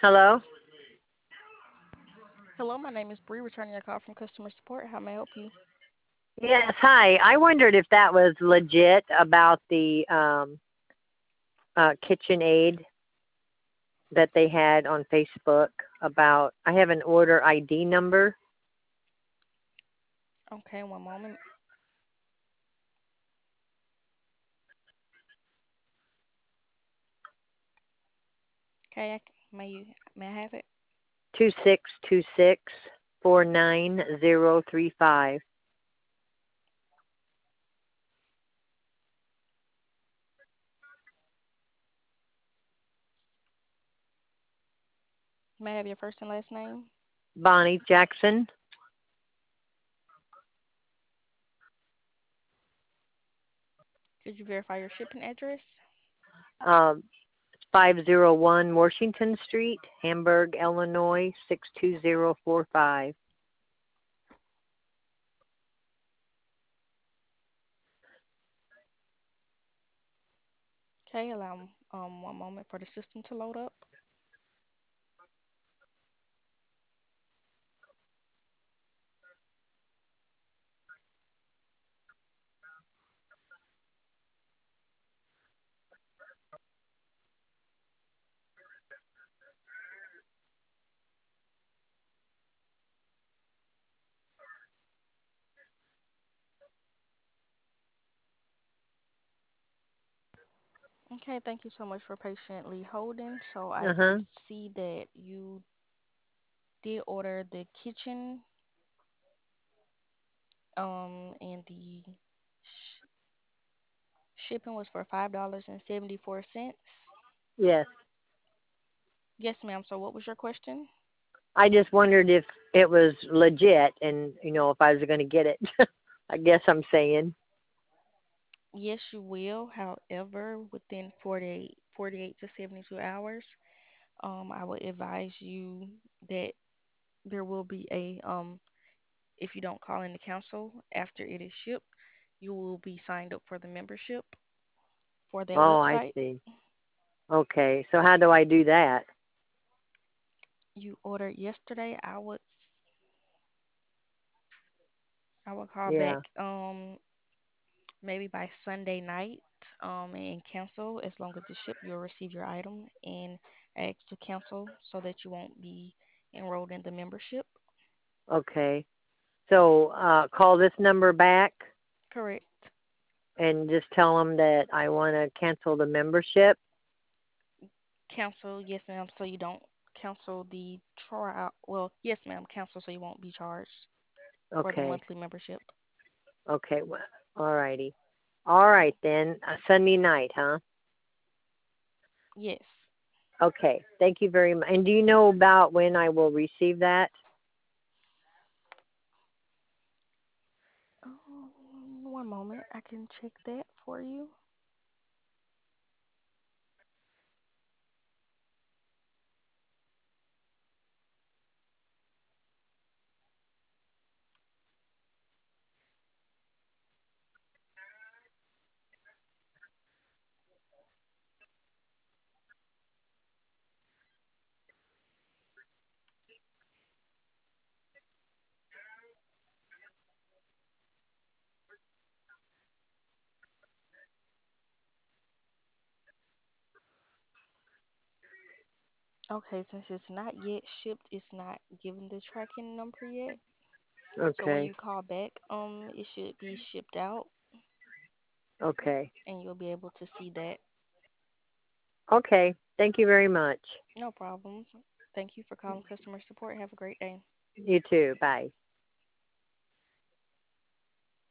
Hello? Hello, my name is Bree, returning your call from customer support. How may I help you? Yes, hi. I wondered if that was legit about the KitchenAid that they had on Facebook about I have an order ID number. Okay, one moment. Okay, may I have it? 26264935. May I have your first and last name? Bonnie Jackson. Could you verify your shipping address? Um 501 Washington Street, Hamburg, Illinois 62045. Okay, allow one moment for the system to load up. Okay, thank you so much for patiently holding. So I do Uh-huh. see that you did order the kitchen, and the shipping was for $5.74. Yes. Yes, ma'am. So what was your question? I just wondered if it was legit and if I was going to get it. I guess I'm saying. Yes, you will. However, within 48 to 72 hours, I would advise you that there will be if you don't call in to cancel after it is shipped, you will be signed up for the membership for that Oh, I website. see. Okay. So how do I do that? You ordered yesterday. I would call back Yeah. maybe by Sunday night and cancel. As long as it's shipped, you'll receive your item and ask to cancel so that you won't be enrolled in the membership. Okay. So call this number back Correct. and just tell them that I want to cancel the membership. Cancel, yes, ma'am, so you don't cancel the trial. Well, yes, ma'am, cancel so you won't be charged for the Okay. monthly membership. Okay. Well, all righty. All right then. Sunday night, huh? Yes. Okay. Thank you very much. And do you know about when I will receive that? One moment, I can check that for you. Okay, since it's not yet shipped, it's not given the tracking number yet. So when Okay. you call back, it should be shipped out, Okay. and you'll be able to see that. Okay. Thank you very much. No problem. Thank you for calling customer support. Have a great day. You too. Bye.